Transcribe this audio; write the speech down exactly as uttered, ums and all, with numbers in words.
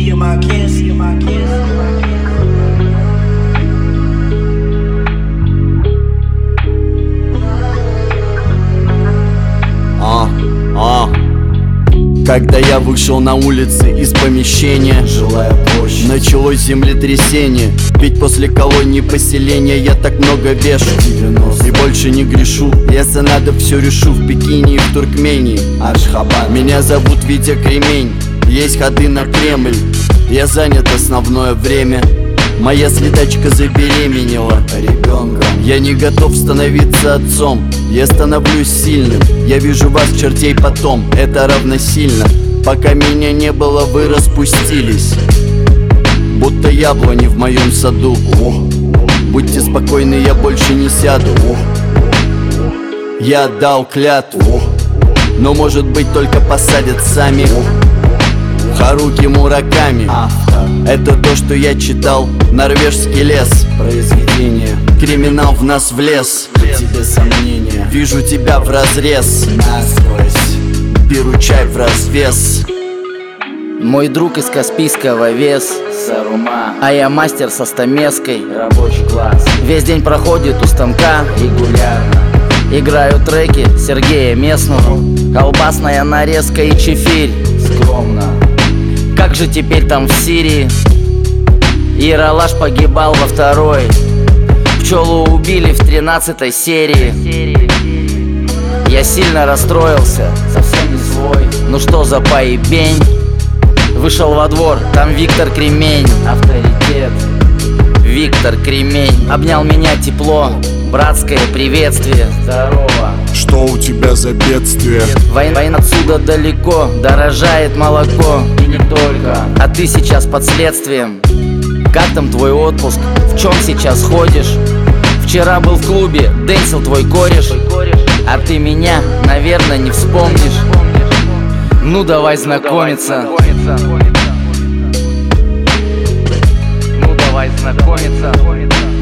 Be my kiss, be my kiss, be my kiss. А, а. Когда я вышел на улицы из помещения, жилая площадь, началось землетрясение. Ведь после колонии поселения я так много вешу и больше не грешу. Если надо, все решу в Пекине и в Туркмении. Ашхабад. Меня зовут Витя Кремень. Есть ходы на Кремль. Я занят основное время. Моя следачка забеременела ребенком. Я не готов становиться отцом. Я становлюсь сильным. Я вижу вас, чертей, потом. Это равносильно. Пока меня не было, вы распустились, будто яблони в моем саду. Будьте спокойны, я больше не сяду. Я дал клятву, но может быть только посадят сами. Харуки Мураками. Это то, что я читал. Норвежский лес. Произведение. Криминал в нас влез. Тебе сомнения. Вижу тебя в разрез. Насквозь. Беру чай в развес. Мой друг из Каспийского вес Сарума, а я мастер со стамеской. Рабочий класс. Весь день проходит у станка регулярно. Играю треки Сергея Местного. Колбасная нарезка и чефирь. Скромно. Как же теперь там в Сирии? Ералаш погибал во второй. Пчелу убили в тринадцатой серии. Я сильно расстроился, совсем не свой. Ну что за поебень? Вышел во двор, там Виктор Кремень. Авторитет. Виктор Кремень. Обнял меня тепло, братское приветствие. Здорово. Что у тебя за бедствие? Война, война отсюда далеко, дорожает молоко. И не только. А ты сейчас под следствием. Как там твой отпуск? В чем сейчас ходишь? Вчера был в клубе, дэнсил твой кореш. А ты меня, наверное, не вспомнишь. Ну давай знакомиться. Ну давай знакомиться.